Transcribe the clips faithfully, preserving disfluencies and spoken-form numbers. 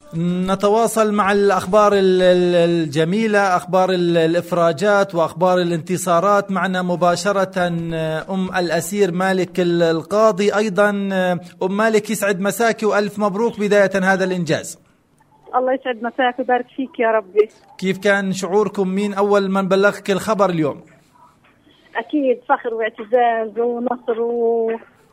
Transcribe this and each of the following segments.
نتواصل مع الأخبار الجميلة، أخبار الإفراجات وأخبار الانتصارات. معنا مباشرة أم الأسير مالك القاضي. أيضا أم مالك، يسعد مساك وألف مبروك بداية هذا الإنجاز. الله يسعد مساك ويبارك فيك يا ربي. كيف كان شعوركم؟ مين أول من بلغك الخبر اليوم؟ أكيد فخر واعتزاز ونصر و...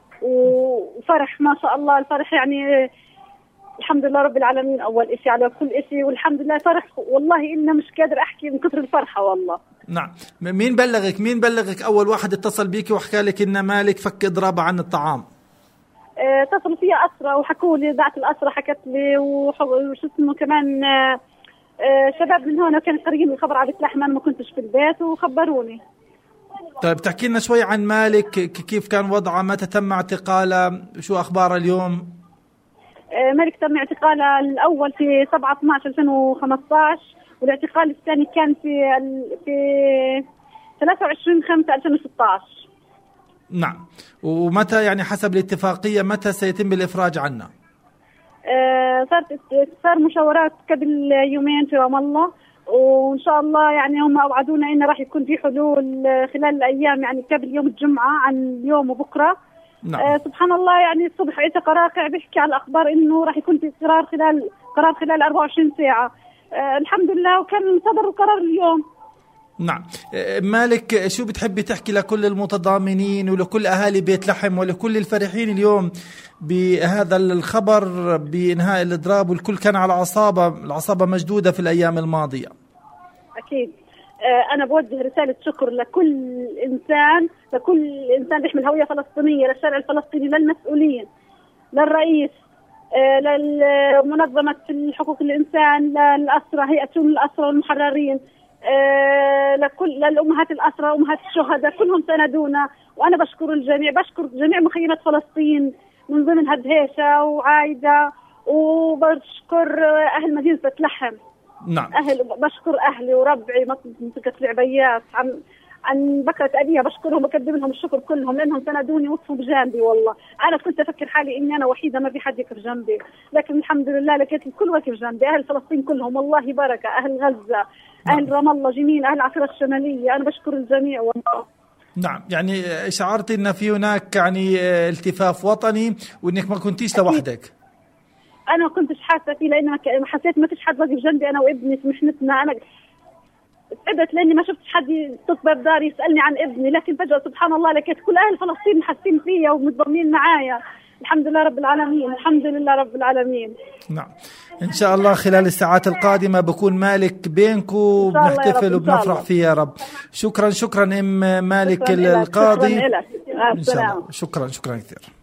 وفرح ما شاء الله. الفرح يعني الحمد لله رب العالمين أول إشي على كل إشي، والحمد لله فرح والله إنه مش قادر أحكي من كثر الفرحة والله. نعم. مين بلغك مين بلغك أول واحد اتصل بيك وحكى لك إن مالك فك إضراب عن الطعام؟ اتصلوا فيها أسرة وحكوا لي، ذات الأسرة حكت لي وش اسمه كمان آه شباب من هون كانوا قريبين الخبر على بيت لحمة، أنا ما كنتش في البيت وخبروني. طيب تحكي لنا شوي عن مالك، كيف كان وضعه، متى تم اعتقاله، شو أخبار اليوم؟ آه مالك تم اعتقاله الأول في سبعة اثناشر ألفين وخمسة عشر، والاعتقال الثاني كان في في ثلاثة وعشرين خمسة ألفين وستة عشر. نعم. ومتى يعني حسب الاتفاقية متى سيتم الإفراج عنه؟ آه صارت صار مشاورات قبل يومين في رام الله، وإن شاء الله يعني هم أوعدونا إنه راح يكون في حلول خلال الأيام، يعني قبل يوم الجمعة عن اليوم وبكرة. نعم. آه سبحان الله، يعني الصبح عيسى راقع بيحكي على الأخبار إنه راح يكون في قرار خلال قرار خلال أربعة وعشرين ساعة. آه الحمد لله، وكان صدر القرار اليوم. نعم. مالك، شو بتحبي تحكي لكل المتضامنين ولكل أهالي بيت لحم ولكل الفرحين اليوم بهذا الخبر بإنهاء الإضراب، والكل كان على عصابة العصابة مجدودة في الأيام الماضية؟ أكيد. أنا بوجه رسالة شكر لكل إنسان، لكل إنسان بيحمل هوية فلسطينية، للشارع الفلسطيني، للمسؤولين، للرئيس، للمنظمة حقوق الإنسان، للأسرة، هيئة شؤون الأسرة والمحررين، آه لكل للأمهات الأسرى، أمهات الشهداء، كلهم ساندونا. وأنا بشكر الجميع، بشكر جميع مخيمات فلسطين من ضمنها دهيشة وعايدة، وبشكر أهل مدينة بيت لحم. نعم. أهل بشكر أهلي وربعي منطقة العبيات عن عن بكرة أبيها، بشكرهم وبقدم لهم الشكر كلهم لأنهم ساندوني وقفوا بجانبي. والله أنا كنت أفكر حالي إني أنا وحيدة ما في حد يقف جنبي، لكن الحمد لله لقيت الكل واقف جنبي. أهل فلسطين كلهم والله بركة، أهل غزة، أهل رام الله جميل، أهل العاصمة الشمالية، أنا بشكر الجميع والله. نعم. يعني شعرت إن في هناك يعني التفاف وطني وإنك ما كنتيش لوحدك؟ أنا ما كنتش حاسة فيه، لأن حسيت ما فيش حد واقف جنبي أنا وابني في محنتنا. أنا تعبت لأني ما شفت حد يطق باب داري يسألني عن ابني، لكن فجأة سبحان الله لقيت كل أهل فلسطين حاسين فيا ومتضامنين معايا. الحمد لله رب العالمين، الحمد لله رب العالمين. نعم. إن شاء الله خلال الساعات القادمة بكون مالك بينكم وبنحتفل وبنفرح فيه يا رب. شكرا شكرا أم مالك القاضي. شكرا لك. إن شاء الله. شكرا شكرا كثير.